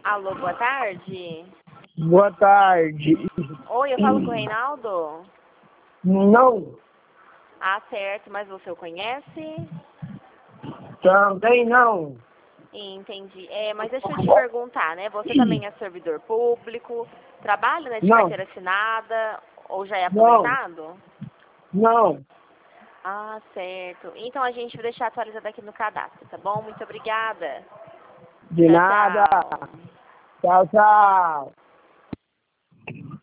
Alô, boa tarde. Boa tarde. Oi, eu falo com o Reinaldo? Não, Ah, certo, mas você o conhece? também não. Entendi. Mas deixa eu te perguntar, né? Você também é servidor público, trabalha, né, de Não, carteira assinada ou já é não, aposentado? não. Ah, certo. Então a gente vai deixar atualizado aqui no cadastro, tá bom? Muito obrigada. De Tchau, nada. tchau. Tchau, tchau.